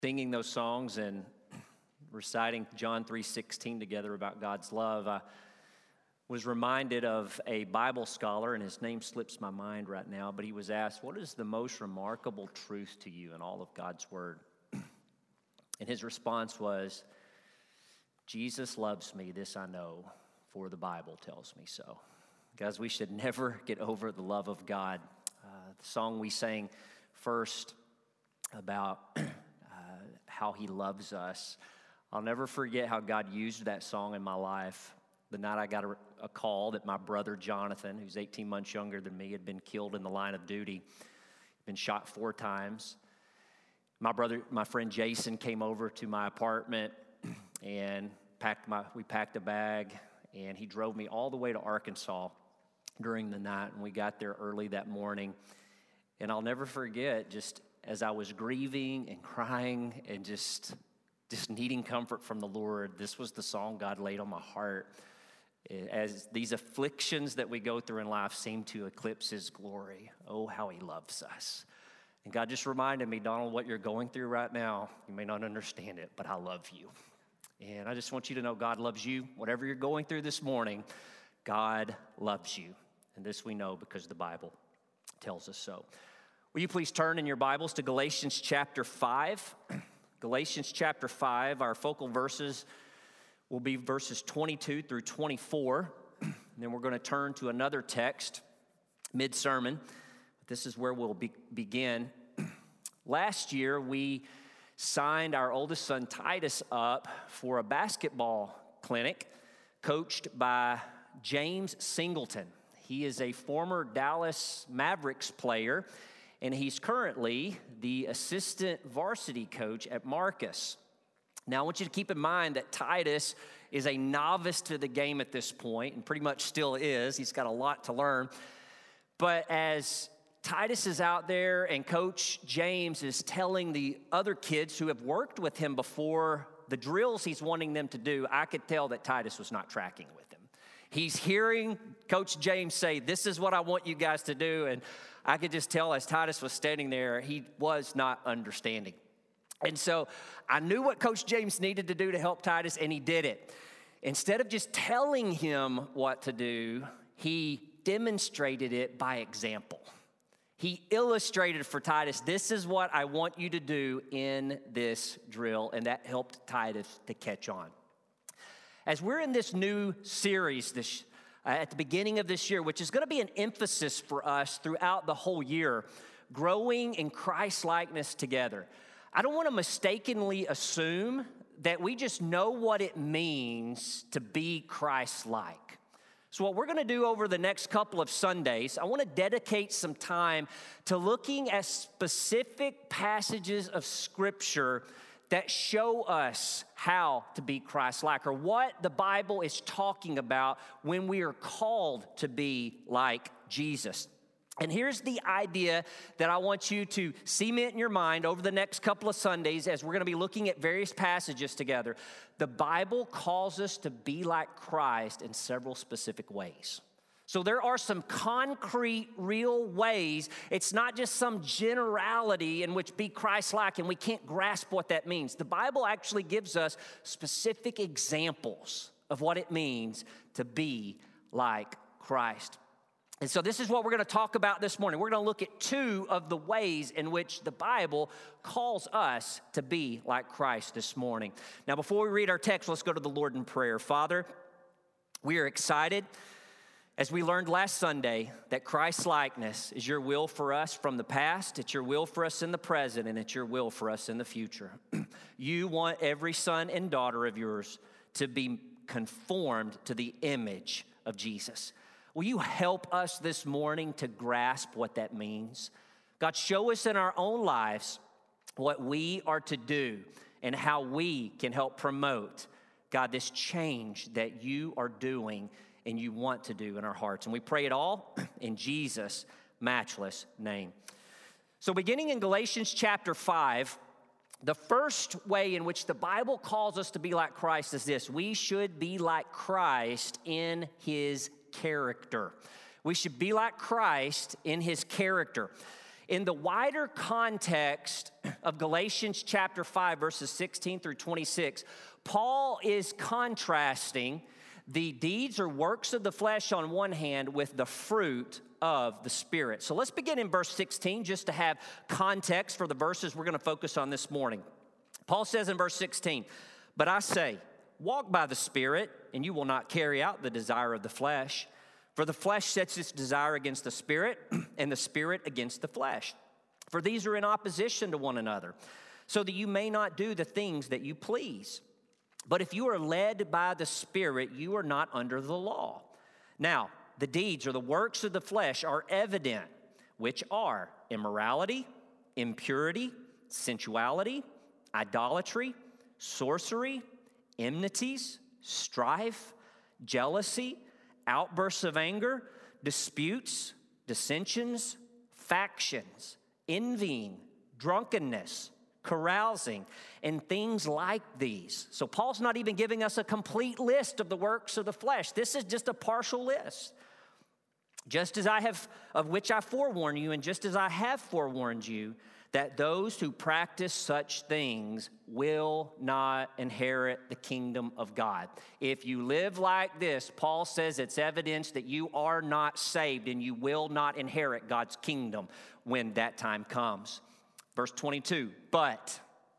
Singing those songs and reciting John 3:16 together about God's love, I was reminded of a Bible scholar, and his name slips my mind right now, but he was asked, what is the most remarkable truth to you in all of God's Word? And his response was, Jesus loves me, this I know, for the Bible tells me so. Guys, we should never get over the love of God. The song we sang first about how he loves us, I'll never forget how God used that song in my life. The night I got a call that my brother Jonathan, who's 18 months younger than me, had been killed in the line of duty, been shot 4 times. My friend Jason came over to my apartment and we packed a bag, and he drove me all the way to Arkansas during the night, and we got there early that morning. And I'll never forget, just as I was grieving and crying and just needing comfort from the Lord, this was the song God laid on my heart. As these afflictions that we go through in life seem to eclipse his glory, oh, how he loves us. And God just reminded me, Donald, what you're going through right now, you may not understand it, but I love you. And I just want you to know God loves you. Whatever you're going through this morning, God loves you. And this we know because the Bible tells us so. Will you please turn in your Bibles to Galatians chapter 5? Galatians chapter 5, our focal verses will be verses 22 through 24. And then we're going to turn to another text mid-sermon. This is where we'll begin. Last year, we signed our oldest son, Titus, up for a basketball clinic coached by James Singleton. He is a former Dallas Mavericks player, and he's currently the assistant varsity coach at Marcus. Now, I want you to keep in mind that Titus is a novice to the game at this point, and pretty much still is. He's got a lot to learn. But as Titus is out there and Coach James is telling the other kids who have worked with him before the drills he's wanting them to do, I could tell that Titus was not tracking with him. He's hearing Coach James say, this is what I want you guys to do. And I could just tell as Titus was standing there, he was not understanding. And so I knew what Coach James needed to do to help Titus, and he did it. Instead of just telling him what to do, he demonstrated it by example. He illustrated for Titus, this is what I want you to do in this drill, and that helped Titus to catch on. As we're in this new series at the beginning of this year, which is going to be an emphasis for us throughout the whole year, growing in Christ-likeness together, I don't want to mistakenly assume that we just know what it means to be Christ-like. So what we're going to do over the next couple of Sundays, I want to dedicate some time to looking at specific passages of Scripture that show us how to be Christ-like, or what the Bible is talking about when we are called to be like Jesus. And here's the idea that I want you to cement in your mind over the next couple of Sundays as we're going to be looking at various passages together. The Bible calls us to be like Christ in several specific ways. So there are some concrete, real ways. It's not just some generality in which be Christ-like, and we can't grasp what that means. The Bible actually gives us specific examples of what it means to be like Christ. And so this is what we're going to talk about this morning. We're going to look at 2 of the ways in which the Bible calls us to be like Christ this morning. Now, before we read our text, let's go to the Lord in prayer. Father, we are excited, as we learned last Sunday, that Christ-likeness is your will for us from the past, it's your will for us in the present, and it's your will for us in the future. You want every son and daughter of yours to be conformed to the image of Jesus. Will you help us this morning to grasp what that means? God, show us in our own lives what we are to do and how we can help promote, God, this change that you are doing and you want to do in our hearts. And we pray it all in Jesus' matchless name. So beginning in Galatians chapter 5, the first way in which the Bible calls us to be like Christ is this: we should be like Christ in his character. We should be like Christ in his character. In the wider context of Galatians chapter 5, verses 16 through 26, Paul is contrasting the deeds or works of the flesh on one hand with the fruit of the Spirit. So let's begin in verse 16 just to have context for the verses we're going to focus on this morning. Paul says in verse 16, "But I say, walk by the Spirit, and you will not carry out the desire of the flesh. For the flesh sets its desire against the Spirit, and the Spirit against the flesh. For these are in opposition to one another, so that you may not do the things that you please. But if you are led by the Spirit, you are not under the law. Now, the deeds or the works of the flesh are evident, which are immorality, impurity, sensuality, idolatry, sorcery, enmities, strife, jealousy, outbursts of anger, disputes, dissensions, factions, envying, drunkenness, carousing, and things like these." So Paul's not even giving us a complete list of the works of the flesh. This is just a partial list. "Just as of which I forewarn you, and just as I have forewarned you, that those who practice such things will not inherit the kingdom of God." If you live like this, Paul says it's evidence that you are not saved and you will not inherit God's kingdom when that time comes. Verse 22, "But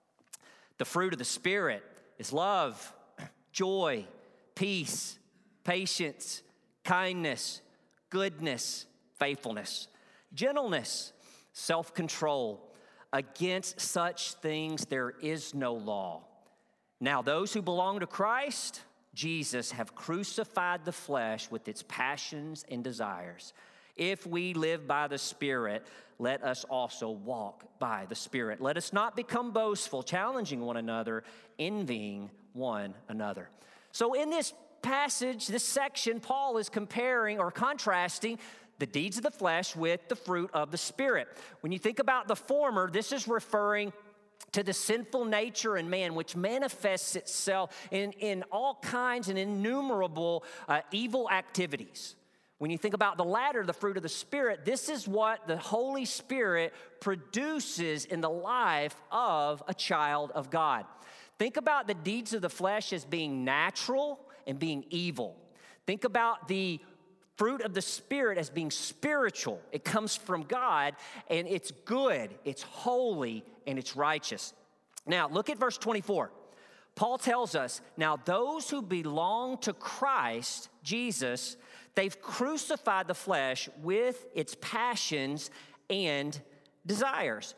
the fruit of the Spirit is love, joy, peace, patience, kindness, goodness, faithfulness, gentleness, self-control. Against such things there is no law. Now those who belong to Christ Jesus have crucified the flesh with its passions and desires. If we live by the Spirit, let us also walk by the Spirit. Let us not become boastful, challenging one another, envying one another." So in this passage, this section, Paul is comparing or contrasting the deeds of the flesh with the fruit of the Spirit. When you think about the former, this is referring to the sinful nature in man, which manifests itself in all kinds and innumerable evil activities. When you think about the latter, the fruit of the Spirit, this is what the Holy Spirit produces in the life of a child of God. Think about the deeds of the flesh as being natural and being evil. Think about the fruit of the Spirit as being spiritual. It comes from God, and it's good, it's holy, and it's righteous. Now, look at verse 24. Paul tells us, "Now those who belong to Christ Jesus, they've crucified the flesh with its passions and desires."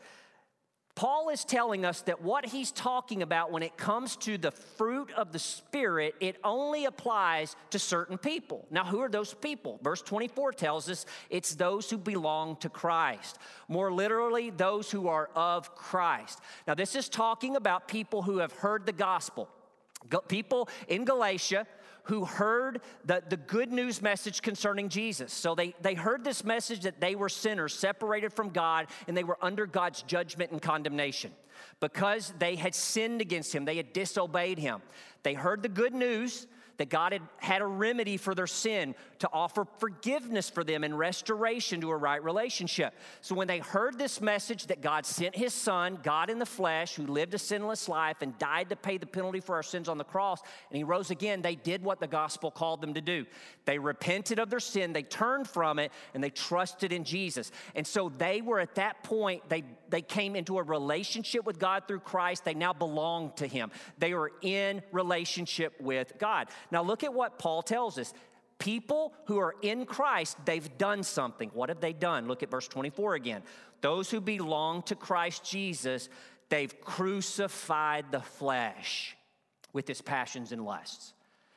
Paul is telling us that what he's talking about when it comes to the fruit of the Spirit, it only applies to certain people. Now, who are those people? Verse 24 tells us it's those who belong to Christ. More literally, those who are of Christ. Now, this is talking about people who have heard the gospel. People in Galatia who heard the good news message concerning Jesus. So they heard this message that they were sinners, separated from God, and they were under God's judgment and condemnation because they had sinned against him. They had disobeyed him. They heard the good news that God had a remedy for their sin to offer forgiveness for them and restoration to a right relationship. So when they heard this message that God sent his son, God in the flesh, who lived a sinless life and died to pay the penalty for our sins on the cross, and he rose again, they did what the gospel called them to do. They repented of their sin, they turned from it, and they trusted in Jesus. And so they were at that point, they came into a relationship with God through Christ. They now belong to him. They were in relationship with God. Now look at what Paul tells us. People who are in Christ, they've done something. What have they done? Look at verse 24 again. Those who belong to Christ Jesus, they've crucified the flesh with its passions and lusts.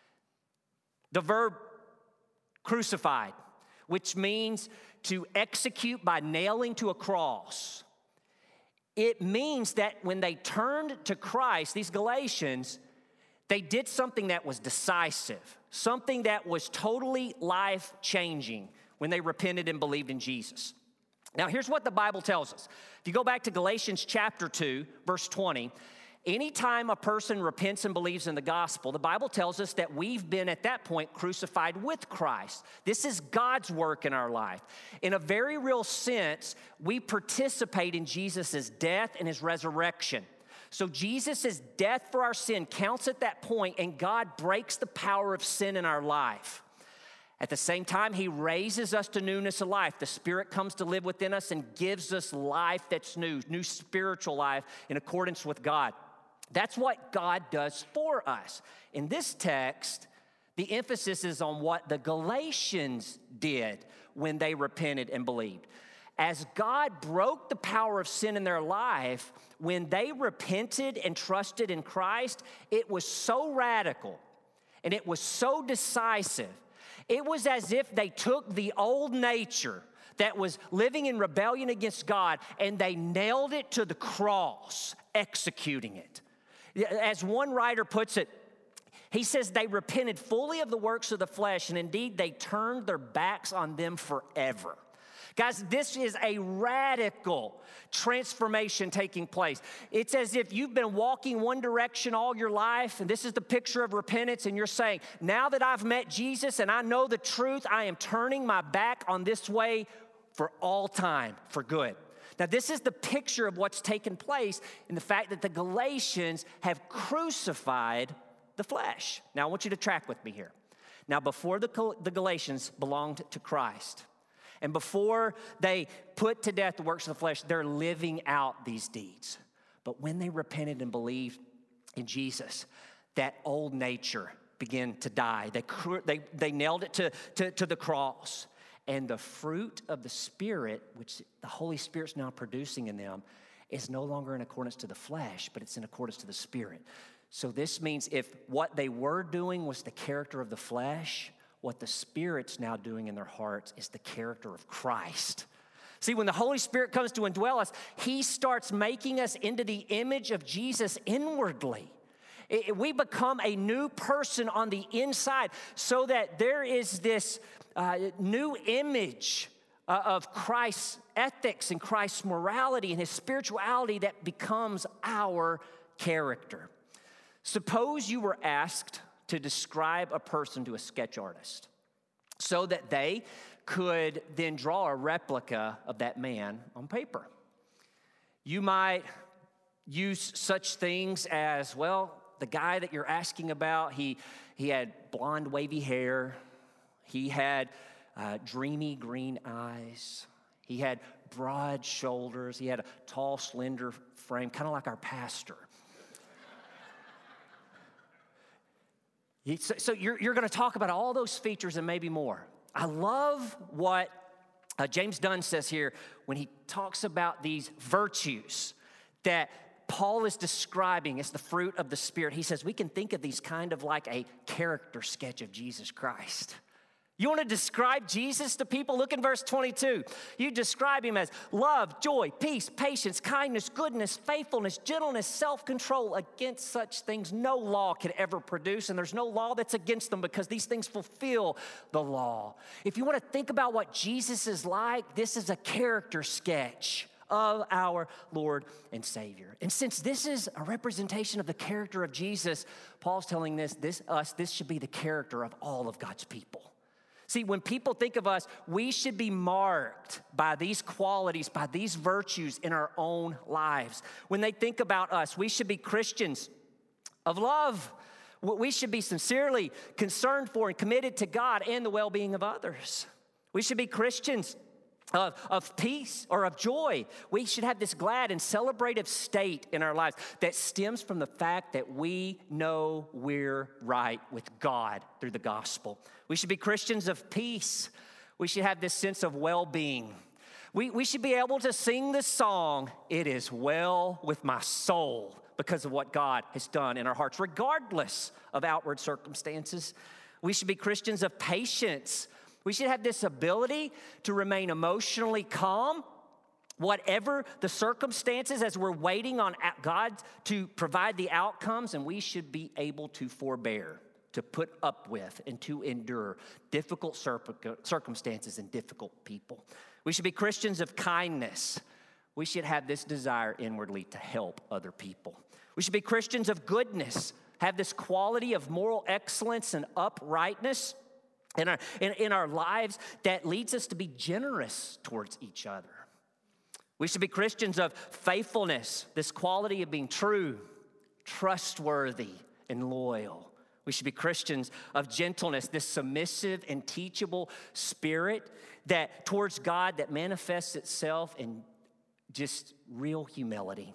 The verb crucified, which means to execute by nailing to a cross. It means that when they turned to Christ, these Galatians, they did something that was decisive, something that was totally life-changing when they repented and believed in Jesus. Now, here's what the Bible tells us. If you go back to Galatians chapter 2, verse 20, Anytime a person repents and believes in the gospel, the Bible tells us that we've been at that point crucified with Christ. This is God's work in our life. In a very real sense, we participate in Jesus' death and his resurrection. So Jesus' death for our sin counts at that point, and God breaks the power of sin in our life. At the same time, he raises us to newness of life. The Spirit comes to live within us and gives us life that's new spiritual life in accordance with God. That's what God does for us. In this text, the emphasis is on what the Galatians did when they repented and believed. As God broke the power of sin in their life, when they repented and trusted in Christ, it was so radical and it was so decisive. It was as if they took the old nature that was living in rebellion against God and they nailed it to the cross, executing it. As one writer puts it, he says they repented fully of the works of the flesh, and indeed they turned their backs on them forever. Guys, this is a radical transformation taking place. It's as if you've been walking one direction all your life, and this is the picture of repentance, and you're saying, now that I've met Jesus and I know the truth, I am turning my back on this way for all time, for good. Now, this is the picture of what's taken place in the fact that the Galatians have crucified the flesh. Now, I want you to track with me here. Now, before the Galatians belonged to Christ, and before they put to death the works of the flesh, they're living out these deeds. But when they repented and believed in Jesus, that old nature began to die. They nailed it to the cross. And the fruit of the Spirit, which the Holy Spirit's now producing in them, is no longer in accordance to the flesh, but it's in accordance to the Spirit. So this means if what they were doing was the character of the flesh, what the Spirit's now doing in their hearts is the character of Christ. See, when the Holy Spirit comes to indwell us, he starts making us into the image of Jesus inwardly. We become a new person on the inside so that there is this new image of Christ's ethics and Christ's morality and his spirituality that becomes our character. Suppose you were asked to describe a person to a sketch artist so that they could then draw a replica of that man on paper. You might use such things as, well, the guy that you're asking about, he had blonde, wavy hair. He had dreamy green eyes. He had broad shoulders. He had a tall, slender frame, kind of like our pastor. So you're going to talk about all those features and maybe more. I love what James Dunn says here when he talks about these virtues that Paul is describing as the fruit of the Spirit. He says we can think of these kind of like a character sketch of Jesus Christ. You want to describe Jesus to people? Look in verse 22. You describe him as love, joy, peace, patience, kindness, goodness, faithfulness, gentleness, self-control. Against such things no law can ever produce, and there's no law that's against them because these things fulfill the law. If you want to think about what Jesus is like, this is a character sketch of our Lord and Savior. And since this is a representation of the character of Jesus, Paul's telling this should be the character of all of God's people. See, when people think of us, we should be marked by these qualities, by these virtues in our own lives. When they think about us, we should be Christians of love. We should be sincerely concerned for and committed to God and the well-being of others. We should be Christians of peace or of joy. We should have this glad and celebrative state in our lives that stems from the fact that we know we're right with God through the gospel. We should be Christians of peace. We should have this sense of well-being. We should be able to sing the song, "It is well with my soul," because of what God has done in our hearts, regardless of outward circumstances. We should be Christians of patience. We should have this ability to remain emotionally calm, whatever the circumstances, as we're waiting on God to provide the outcomes, and we should be able to forbear, to put up with, and to endure difficult circumstances and difficult people. We should be Christians of kindness. We should have this desire inwardly to help other people. We should be Christians of goodness, have this quality of moral excellence and uprightness in our lives that leads us to be generous towards each other. We should be Christians of faithfulness, this quality of being true, trustworthy, and loyal. We should be Christians of gentleness, this submissive and teachable spirit that towards God that manifests itself in just real humility.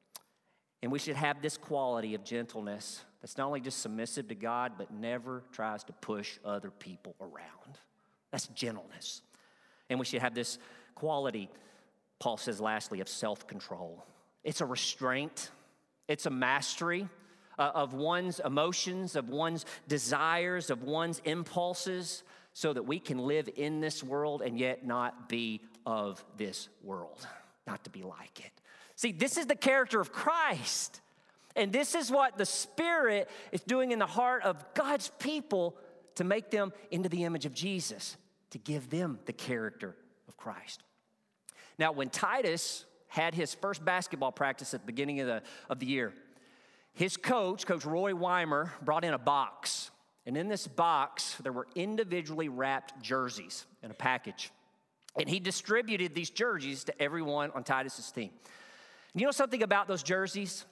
And we should have this quality of gentleness that's not only just submissive to God, but never tries to push other people around. That's gentleness. And we should have this quality, Paul says lastly, of self-control. It's a restraint. It's a mastery of one's emotions, of one's desires, of one's impulses, so that we can live in this world and yet not be of this world, not to be like it. See, this is the character of Christ. And this is what the Spirit is doing in the heart of God's people to make them into the image of Jesus, to give them the character of Christ. Now, when Titus had his first basketball practice at the beginning of the year, his Coach Roy Weimer, brought in a box. And in this box, there were individually wrapped jerseys in a package. And he distributed these jerseys to everyone on Titus's team. And you know something about those jerseys?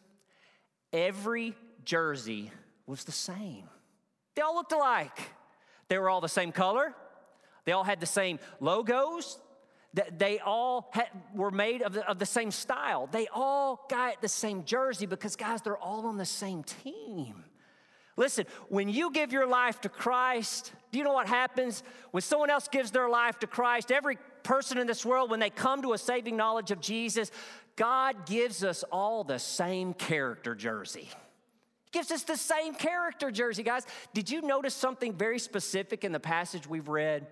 Every jersey was the same. They all looked alike. They were all the same color. They all had the same logos. They all were made of the same style. They all got the same jersey because, guys, they're all on the same team. Listen, when you give your life to Christ, do you know what happens? When someone else gives their life to Christ, every person in this world, when they come to a saving knowledge of Jesus, God gives us all the same character jersey. He gives us the same character jersey, guys. Did you notice something very specific in the passage we've read?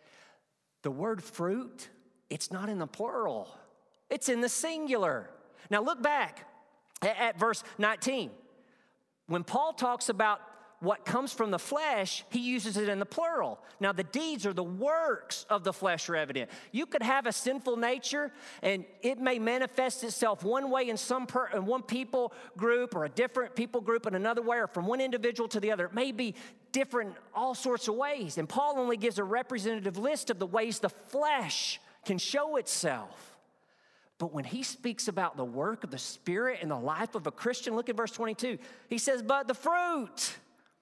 The word fruit, it's not in the plural. It's in the singular. Now look back at verse 19. When Paul talks about what comes from the flesh, he uses it in the plural. Now, the deeds or the works of the flesh are evident. You could have a sinful nature, and it may manifest itself one way in one people group, or a different people group in another way, or from one individual to the other. It may be different all sorts of ways. And Paul only gives a representative list of the ways the flesh can show itself. But when he speaks about the work of the Spirit in the life of a Christian, look at verse 22. He says, but the fruit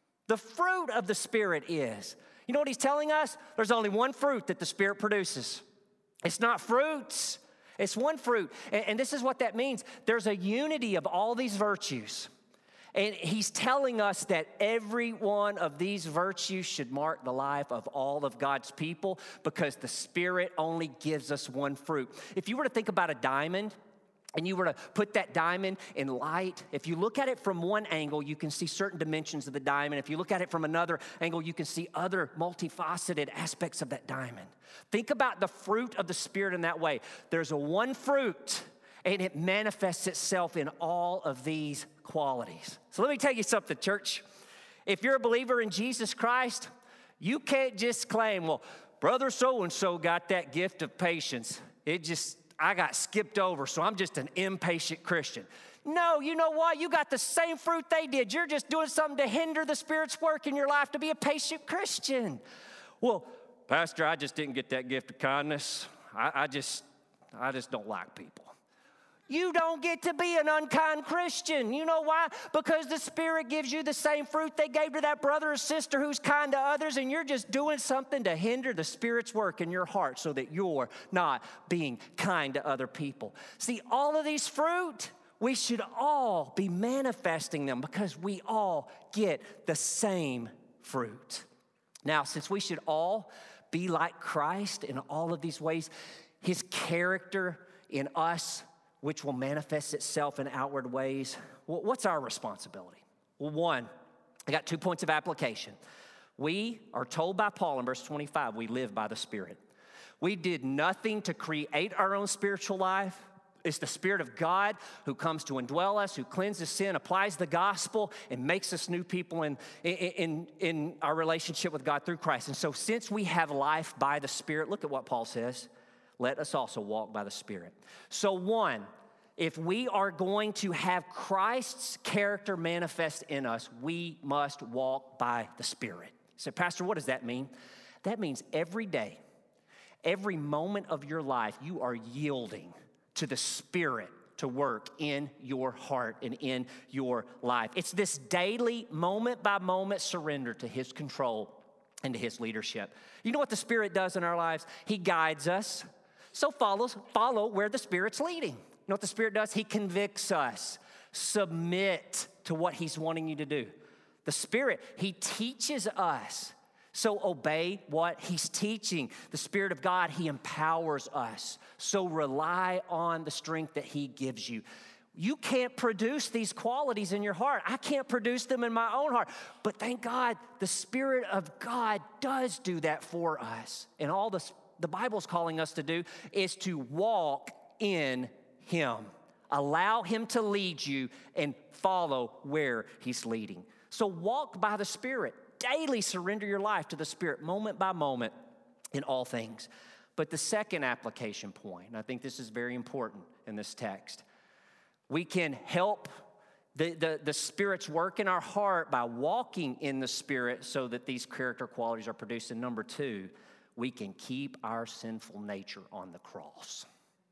of the Spirit is. You know what he's telling us? There's only one fruit that the Spirit produces. It's not fruits. It's one fruit. And this is what that means. There's a unity of all these virtues. And he's telling us that every one of these virtues should mark the life of all of God's people, because the Spirit only gives us one fruit. If you were to think about a diamond, and you were to put that diamond in light, if you look at it from one angle, you can see certain dimensions of the diamond. If you look at it from another angle, you can see other multifaceted aspects of that diamond. Think about the fruit of the Spirit in that way. There's a one fruit, and it manifests itself in all of these qualities. So let me tell you something, church. If you're a believer in Jesus Christ, you can't just claim, well, brother so-and-so got that gift of patience. I got skipped over, so I'm just an impatient Christian. No, you know what? You got the same fruit they did. You're just doing something to hinder the Spirit's work in your life to be a patient Christian. Well, Pastor, I just didn't get that gift of kindness. I just don't like people. You don't get to be an unkind Christian. You know why? Because the Spirit gives you the same fruit they gave to that brother or sister who's kind to others, and you're just doing something to hinder the Spirit's work in your heart so that you're not being kind to other people. See, all of these fruit, we should all be manifesting them because we all get the same fruit. Now, since we should all be like Christ in all of these ways, his character in us, which will manifest itself in outward ways, what's our responsibility? Well, one, I got 2 points of application. We are told by Paul in verse 25, we live by the Spirit. We did nothing to create our own spiritual life. It's the Spirit of God who comes to indwell us, who cleanses sin, applies the gospel, and makes us new people in our relationship with God through Christ. And so since we have life by the Spirit, look at what Paul says. Let us also walk by the Spirit. So one, if we are going to have Christ's character manifest in us, we must walk by the Spirit. You say, Pastor, what does that mean? That means every day, every moment of your life, you are yielding to the Spirit to work in your heart and in your life. It's this daily, moment-by-moment surrender to His control and to His leadership. You know what the Spirit does in our lives? He guides us. So follow where the Spirit's leading. You know what the Spirit does? He convicts us. Submit to what He's wanting you to do. The Spirit, He teaches us. So obey what He's teaching. The Spirit of God, He empowers us. So rely on the strength that He gives you. You can't produce these qualities in your heart. I can't produce them in my own heart. But thank God, the Spirit of God does do that for us. And all the Bible's calling us to do is to walk in Him. Allow Him to lead you and follow where He's leading. So walk by the Spirit. Daily surrender your life to the Spirit, moment by moment, in all things. But the second application point, and I think this is very important in this text, we can help the Spirit's work in our heart by walking in the Spirit so that these character qualities are produced. And number two, we can keep our sinful nature on the cross.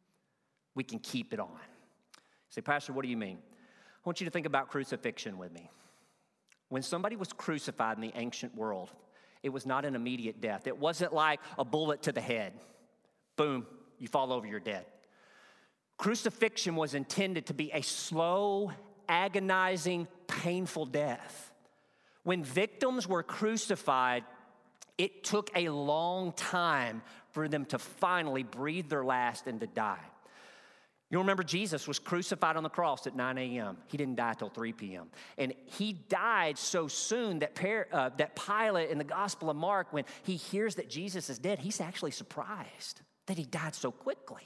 We can keep it on. You say, Pastor, what do you mean? I want you to think about crucifixion with me. When somebody was crucified in the ancient world, it was not an immediate death. It wasn't like a bullet to the head. Boom, you fall over, you're dead. Crucifixion was intended to be a slow, agonizing, painful death. When victims were crucified, it took a long time for them to finally breathe their last and to die. You remember Jesus was crucified on the cross at 9 a.m. He didn't die till 3 p.m. And He died so soon that Pilate in the Gospel of Mark, when he hears that Jesus is dead, he's actually surprised that He died so quickly.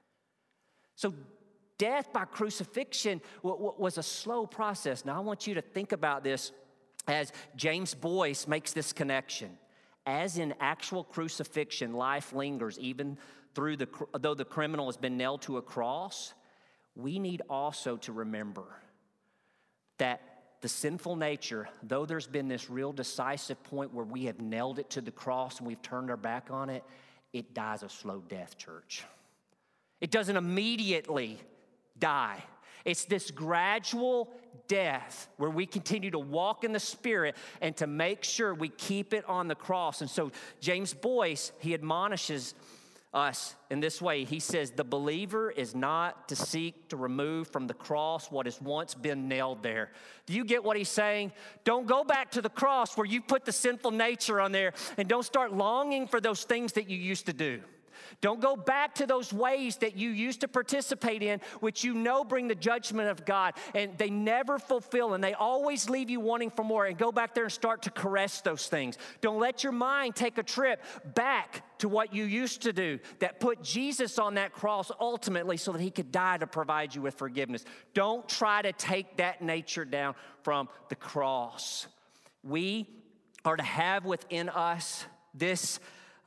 So death by crucifixion was a slow process. Now I want you to think about this as James Boyce makes this connection. As in actual crucifixion, life lingers even though the criminal has been nailed to a cross, we need also to remember that the sinful nature, though there's been this real decisive point where we have nailed it to the cross and we've turned our back on it, it dies a slow death, church. It doesn't immediately die. It's this gradual death where we continue to walk in the Spirit and to make sure we keep it on the cross. And so James Boyce, he admonishes us in this way. He says, the believer is not to seek to remove from the cross what has once been nailed there. Do you get what he's saying? Don't go back to the cross where you put the sinful nature on there, and don't start longing for those things that you used to do. Don't go back to those ways that you used to participate in, which you know bring the judgment of God, and they never fulfill, and they always leave you wanting for more, and go back there and start to caress those things. Don't let your mind take a trip back to what you used to do that put Jesus on that cross ultimately so that He could die to provide you with forgiveness. Don't try to take that nature down from the cross. We are to have within us this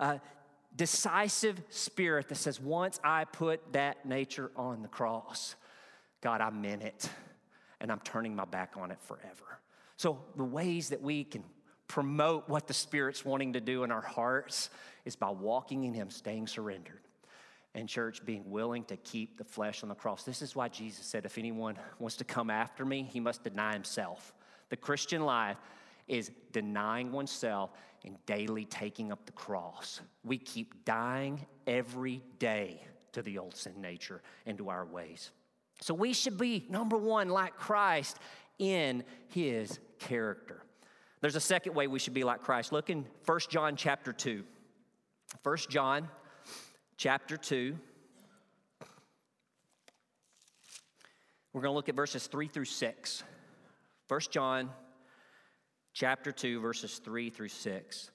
decisive spirit that says, once I put that nature on the cross, God, I meant it, and I'm turning my back on it forever. So the ways that we can promote what the Spirit's wanting to do in our hearts is by walking in Him, staying surrendered. And church, being willing to keep the flesh on the cross. This is why Jesus said, if anyone wants to come after me, he must deny himself. The Christian life is denying oneself and daily taking up the cross. We keep dying every day to the old sin nature and to our ways. So we should be, number one, like Christ in His character. There's a second way we should be like Christ. Look in 1 John chapter 2. 1 John chapter 2. We're going to look at verses 3 through 6. 1 John chapter 2, verses 3 through 6.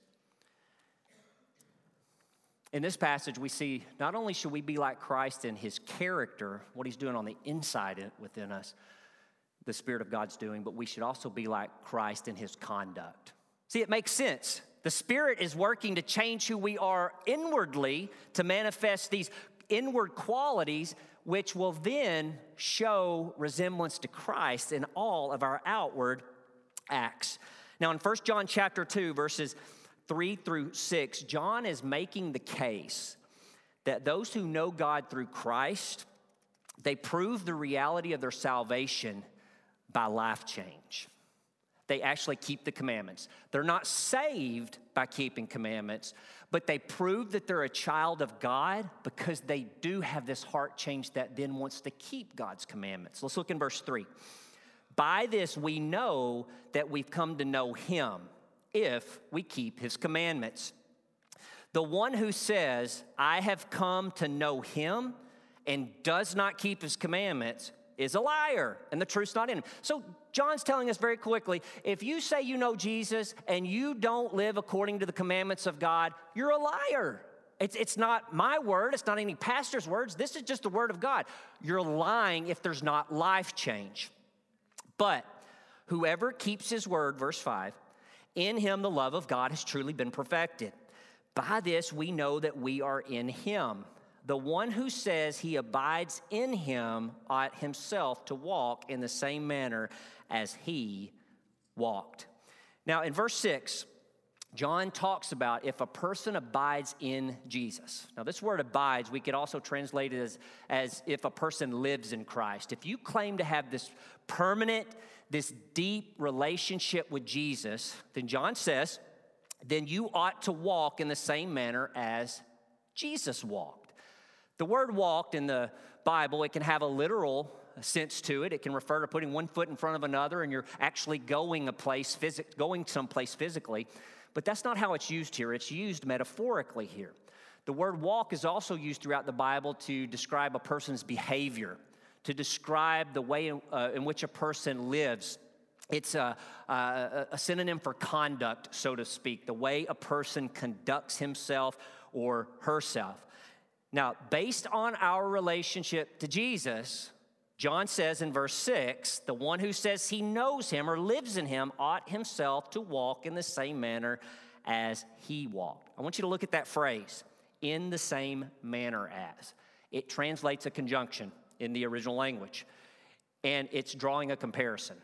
In this passage, we see not only should we be like Christ in His character, what He's doing on the inside within us, the Spirit of God's doing, but we should also be like Christ in His conduct. See, it makes sense. The Spirit is working to change who we are inwardly to manifest these inward qualities. which will then show resemblance to Christ in all of our outward acts. Now, in 1 John chapter 2, verses 3 through 6, John is making the case that those who know God through Christ, they prove the reality of their salvation by life change. They actually keep the commandments. They're not saved by keeping commandments, but they prove that they're a child of God because they do have this heart change that then wants to keep God's commandments. Let's look in verse 3. By this we know that we've come to know him if we keep his commandments. The one who says, I have come to know him and does not keep his commandments is a liar, and the truth's not in him. So John's telling us very quickly, if you say you know Jesus and you don't live according to the commandments of God, you're a liar. It's not my word. It's not any pastor's words. This is just the word of God. You're lying if there's not life change. But whoever keeps his word, verse 5, in him the love of God has truly been perfected. By this we know that we are in him. The one who says he abides in him ought himself to walk in the same manner as he walked. Now, in verse 6, John talks about if a person abides in Jesus. Now, this word abides, we could also translate it as if a person lives in Christ. If you claim to have this permanent, this deep relationship with Jesus, then John says, then you ought to walk in the same manner as Jesus walked. The word walked in the Bible, it can have a literal sense to it. It can refer to putting one foot in front of another and you're actually going someplace physically. But that's not how it's used here. It's used metaphorically here. The word walk is also used throughout the Bible to describe a person's behavior, to describe the way in which a person lives. It's a synonym for conduct, so to speak, the way a person conducts himself or herself. Now, based on our relationship to Jesus, John says in verse 6, the one who says he knows him or lives in him ought himself to walk in the same manner as he walked. I want you to look at that phrase, in the same manner as. It translates a conjunction in the original language, and it's drawing a comparison.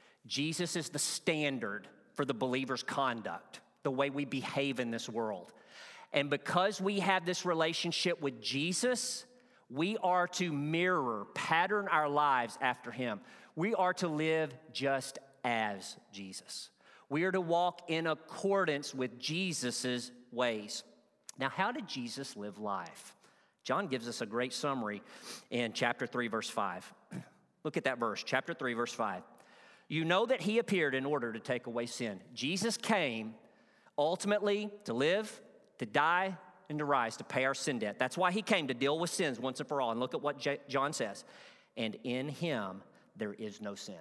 Jesus is the standard for the believer's conduct, the way we behave in this world. And because we have this relationship with Jesus, we are to mirror, pattern our lives after him. We are to live just as Jesus. We are to walk in accordance with Jesus's ways. Now, how did Jesus live life? John gives us a great summary in chapter 3, verse 5. Look at that verse, chapter 3, verse 5. You know that he appeared in order to take away sin. Jesus came ultimately to live, to die, and to rise, to pay our sin debt. That's why he came, to deal with sins once and for all. And look at what John says. And in him there is no sin.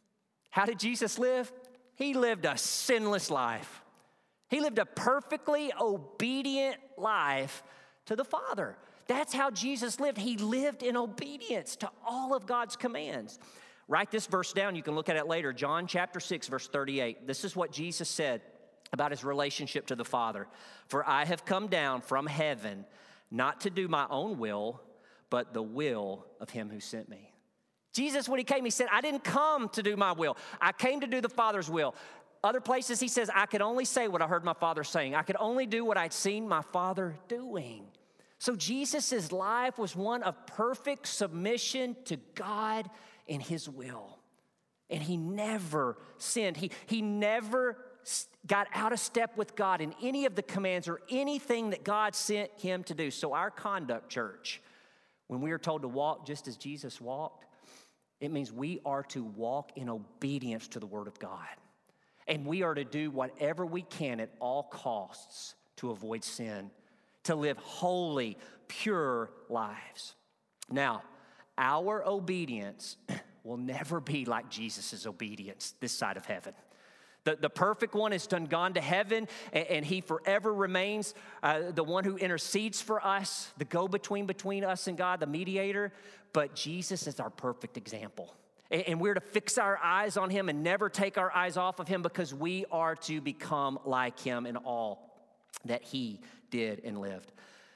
How did Jesus live? He lived a sinless life. He lived a perfectly obedient life to the Father. That's how Jesus lived. He lived in obedience to all of God's commands. Write this verse down. You can look at it later. John chapter 6, verse 38. This is what Jesus said about his relationship to the Father. For I have come down from heaven not to do my own will, but the will of him who sent me. Jesus, when he came, he said, I didn't come to do my will. I came to do the Father's will. Other places he says, I could only say what I heard my Father saying. I could only do what I'd seen my Father doing. So Jesus' life was one of perfect submission to God and his will. And he never sinned. He never got out of step with God in any of the commands or anything that God sent him to do. So our conduct, church, when we are told to walk just as Jesus walked, it means we are to walk in obedience to the Word of God. And we are to do whatever we can at all costs to avoid sin, to live holy, pure lives. Now, our obedience will never be like Jesus' obedience this side of heaven. The perfect one is gone to heaven, and he forever remains the one who intercedes for us, the go-between between us and God, the mediator. But Jesus is our perfect example. And we're to fix our eyes on him and never take our eyes off of him because we are to become like him in all that he did and lived.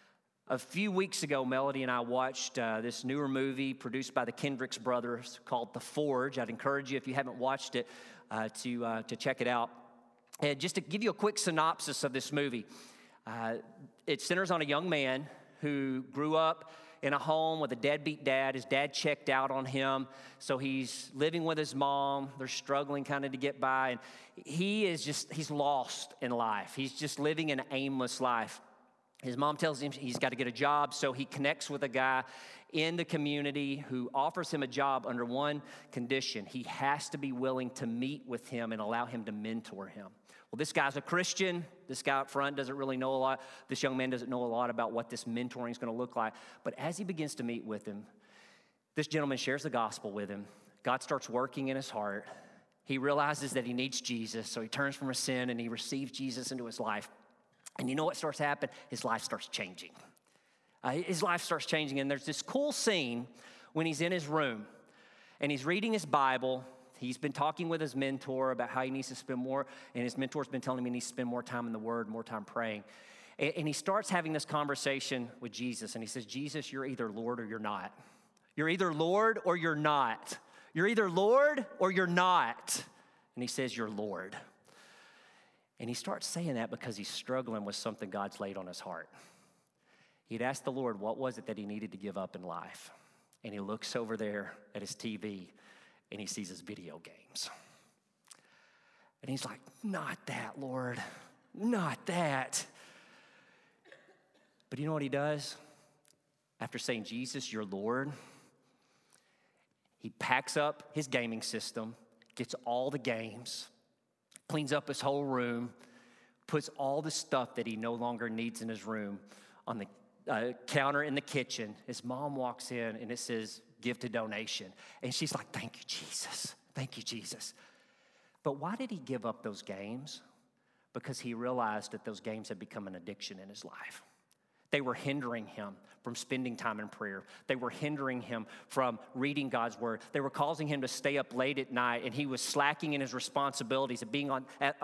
A few weeks ago, Melody and I watched this newer movie produced by the Kendricks brothers called The Forge. I'd encourage you, if you haven't watched it, to check it out. And just to give you a quick synopsis of this movie, it centers on a young man who grew up in a home with a deadbeat dad. His dad checked out on him, so he's living with his mom. They're struggling kind of to get by, and he's lost in life. He's just living an aimless life. His mom tells him he's got to get a job, so he connects with a guy in the community who offers him a job under one condition. He has to be willing to meet with him and allow him to mentor him. Well, this guy's a Christian. This guy up front doesn't really know a lot. This young man doesn't know a lot about what this mentoring is going to look like. But as he begins to meet with him, this gentleman shares the gospel with him. God starts working in his heart. He realizes that he needs Jesus, so he turns from his sin and he receives Jesus into his life. And you know what starts happening? His life starts changing. And there's this cool scene when he's in his room and he's reading his Bible. He's been talking with his mentor about how he needs to spend more, and his mentor's been telling him he needs to spend more time in the Word, more time praying. And he starts having this conversation with Jesus, and he says, Jesus, you're either Lord or you're not. You're either Lord or you're not. You're either Lord or you're not. And he says, you're Lord. And he starts saying that because he's struggling with something God's laid on his heart. He'd asked the Lord, what was it that he needed to give up in life? And he looks over there at his TV, and he sees his video games. And he's like, not that, Lord, not that. But you know what he does? After saying, Jesus, you're Lord, he packs up his gaming system, gets all the games, cleans up his whole room, puts all the stuff that he no longer needs in his room on the counter in the kitchen. His mom walks in and it says, give to donation. And she's like, thank you, Jesus. Thank you, Jesus. But why did he give up those games? Because he realized that those games had become an addiction in his life. They were hindering him from spending time in prayer. They were hindering him from reading God's word. They were causing him to stay up late at night, and he was slacking in his responsibilities of being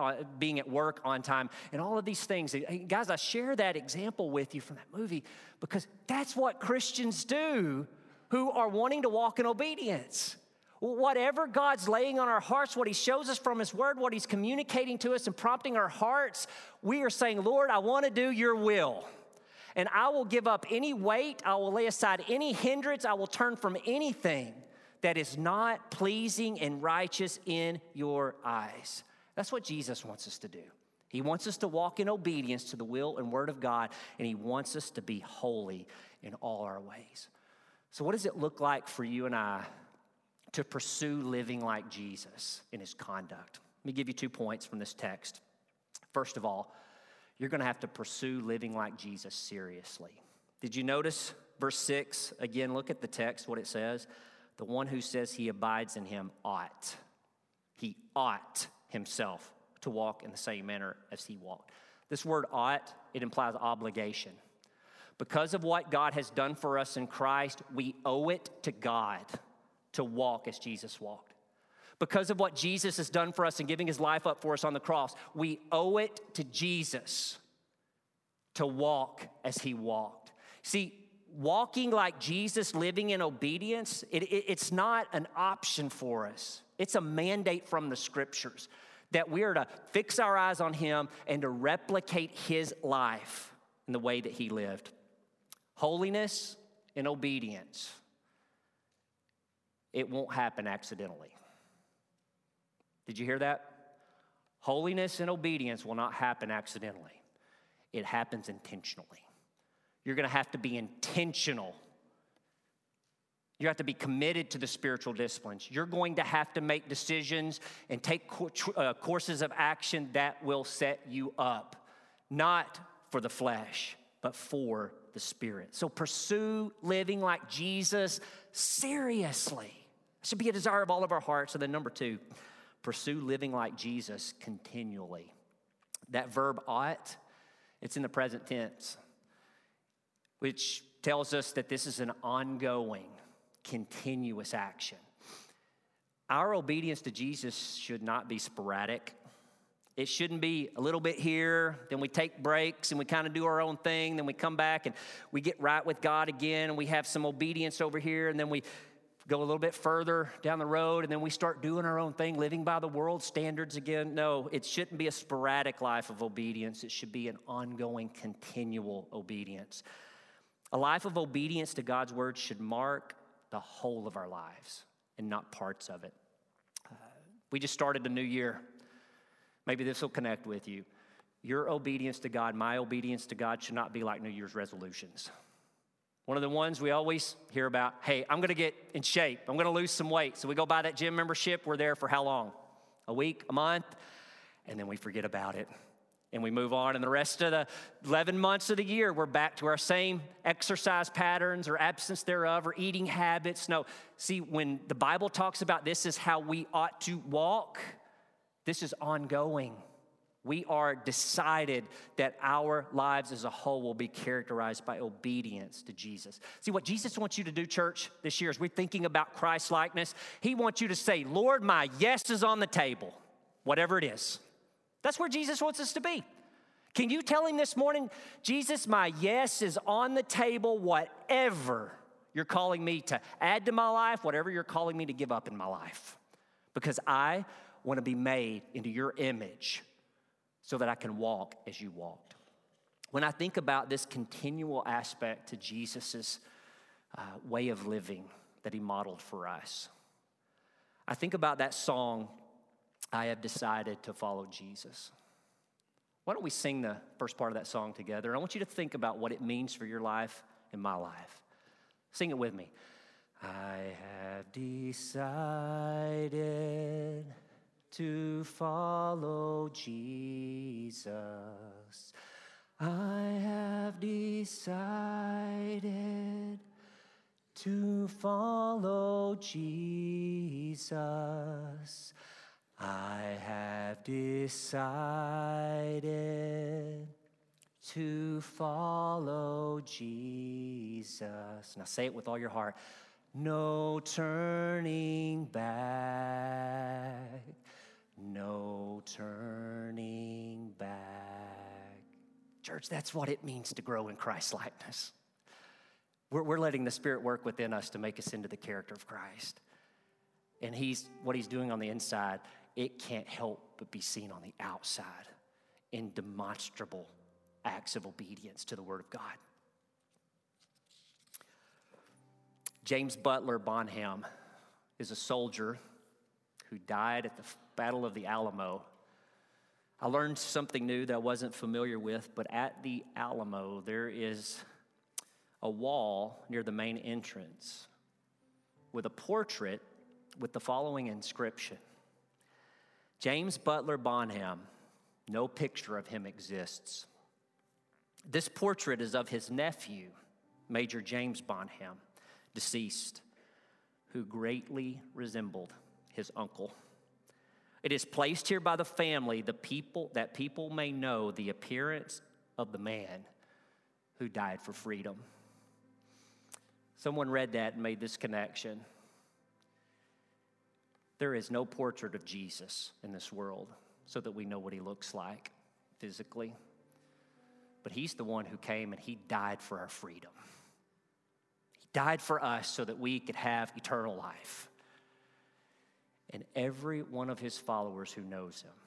at work on time, and all of these things. Guys, I share that example with you from that movie because that's what Christians do who are wanting to walk in obedience. Whatever God's laying on our hearts, what he shows us from his word, what he's communicating to us and prompting our hearts, we are saying, Lord, I want to do your will. And I will give up any weight. I will lay aside any hindrance. I will turn from anything that is not pleasing and righteous in your eyes. That's what Jesus wants us to do. He wants us to walk in obedience to the will and word of God, and he wants us to be holy in all our ways. So what does it look like for you and I to pursue living like Jesus in his conduct? Let me give you 2 points from this text. First of all, you're going to have to pursue living like Jesus seriously. Did you notice verse 6? Again, look at the text, what it says. The one who says he abides in him ought. He ought himself to walk in the same manner as he walked. This word ought, it implies obligation. Because of what God has done for us in Christ, we owe it to God to walk as Jesus walked. Because of what Jesus has done for us and giving his life up for us on the cross, we owe it to Jesus to walk as he walked. See, walking like Jesus, living in obedience, it's not an option for us. It's a mandate from the scriptures that we are to fix our eyes on him and to replicate his life in the way that he lived. Holiness and obedience, it won't happen accidentally. Did you hear that? Holiness and obedience will not happen accidentally. It happens intentionally. You're going to have to be intentional. You have to be committed to the spiritual disciplines. You're going to have to make decisions and take courses of action that will set you up, not for the flesh, but for the Spirit. So pursue living like Jesus seriously. It should be a desire of all of our hearts. And then number 2, pursue living like Jesus continually. That verb ought, it's in the present tense, which tells us that this is an ongoing, continuous action. Our obedience to Jesus should not be sporadic. It shouldn't be a little bit here, then we take breaks and we kind of do our own thing, then we come back and we get right with God again, and we have some obedience over here, and then we go a little bit further down the road, and then we start doing our own thing, living by the world's standards again. No, it shouldn't be a sporadic life of obedience. It should be an ongoing, continual obedience. A life of obedience to God's word should mark the whole of our lives and not parts of it. We just started a new year. Maybe this will connect with you. Your obedience to God, my obedience to God should not be like New Year's resolutions. One of the ones we always hear about, hey, I'm going to get in shape. I'm going to lose some weight. So we go buy that gym membership. We're there for how long? A week, a month? And then we forget about it. And we move on. And the rest of the 11 months of the year, we're back to our same exercise patterns or absence thereof or eating habits. No, see, when the Bible talks about this is how we ought to walk, this is ongoing. We are decided that our lives as a whole will be characterized by obedience to Jesus. See, what Jesus wants you to do, church, this year, as we're thinking about Christ-likeness, he wants you to say, Lord, my yes is on the table, whatever it is. That's where Jesus wants us to be. Can you tell him this morning, Jesus, my yes is on the table, whatever you're calling me to add to my life, whatever you're calling me to give up in my life, because I want to be made into your image so that I can walk as you walked. When I think about this continual aspect to Jesus' way of living that he modeled for us, I think about that song, I have decided to follow Jesus. Why don't we sing the first part of that song together? I want you to think about what it means for your life and my life. Sing it with me. I have decided to follow Jesus. I have decided to follow Jesus. I have decided to follow Jesus. Now say it with all your heart. No turning back. No turning back. Church, that's what it means to grow in Christ-likeness. We're letting the Spirit work within us to make us into the character of Christ. And what he's doing on the inside, it can't help but be seen on the outside in demonstrable acts of obedience to the Word of God. James Butler Bonham is a soldier who died at the Battle of the Alamo. I learned something new that I wasn't familiar with, but at the Alamo, there is a wall near the main entrance with a portrait with the following inscription. James Butler Bonham, no picture of him exists. This portrait is of his nephew, Major James Bonham, deceased, who greatly resembled his uncle. It is placed here by the family, that people may know the appearance of the man who died for freedom. Someone read that and made this connection. There is no portrait of Jesus in this world so that we know what he looks like physically. But he's the one who came and he died for our freedom. He died for us so that we could have eternal life. And every one of his followers who knows him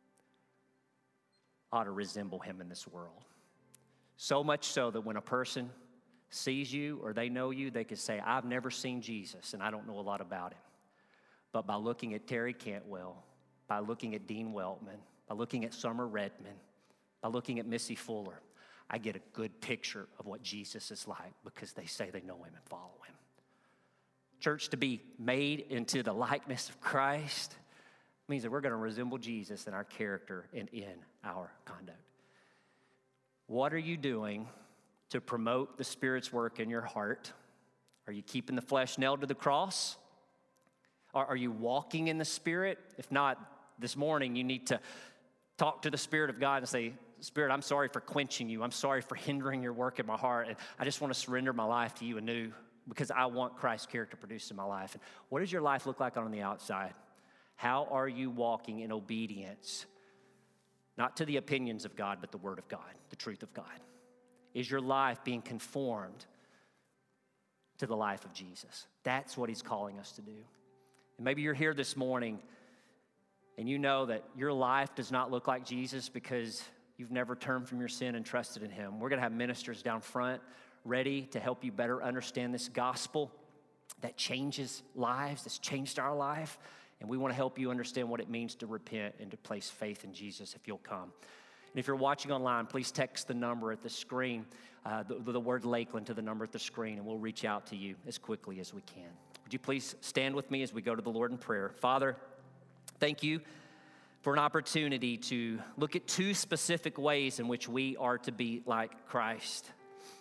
ought to resemble him in this world. So much so that when a person sees you or they know you, they can say, I've never seen Jesus and I don't know a lot about him. But by looking at Terry Cantwell, by looking at Dean Weltman, by looking at Summer Redmond, by looking at Missy Fuller, I get a good picture of what Jesus is like because they say they know him and follow him. Church, to be made into the likeness of Christ means that we're going to resemble Jesus in our character and in our conduct. What are you doing to promote the Spirit's work in your heart? Are you keeping the flesh nailed to the cross? Are you walking in the Spirit? If not, this morning you need to talk to the Spirit of God and say, Spirit, I'm sorry for quenching you. I'm sorry for hindering your work in my heart. And I just want to surrender my life to you anew because I want Christ's character produced in my life. And what does your life look like on the outside? How are you walking in obedience not to the opinions of God, but the Word of God, the truth of God? Is your life being conformed to the life of Jesus? That's what he's calling us to do. And maybe you're here this morning and you know that your life does not look like Jesus because you've never turned from your sin and trusted in him. We're going to have ministers down front ready to help you better understand this gospel that changes lives, that's changed our life. And we want to help you understand what it means to repent and to place faith in Jesus if you'll come. And if you're watching online, please text the number at the screen, the word Lakeland to the number at the screen, and we'll reach out to you as quickly as we can. Would you please stand with me as we go to the Lord in prayer? Father, thank you for an opportunity to look at two specific ways in which we are to be like Christ.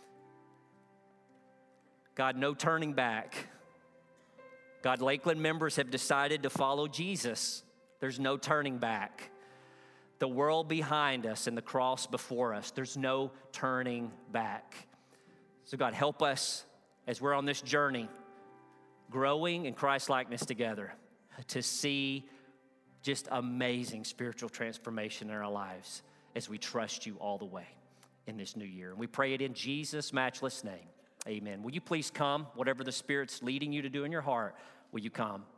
God, no turning back. God, Lakeland members have decided to follow Jesus. There's no turning back. The world behind us and the cross before us, there's no turning back. So God, help us as we're on this journey, growing in Christ-likeness together, to see just amazing spiritual transformation in our lives as we trust you all the way in this new year. And we pray it in Jesus' matchless name. Amen. Will you please come? Whatever the Spirit's leading you to do in your heart, will you come?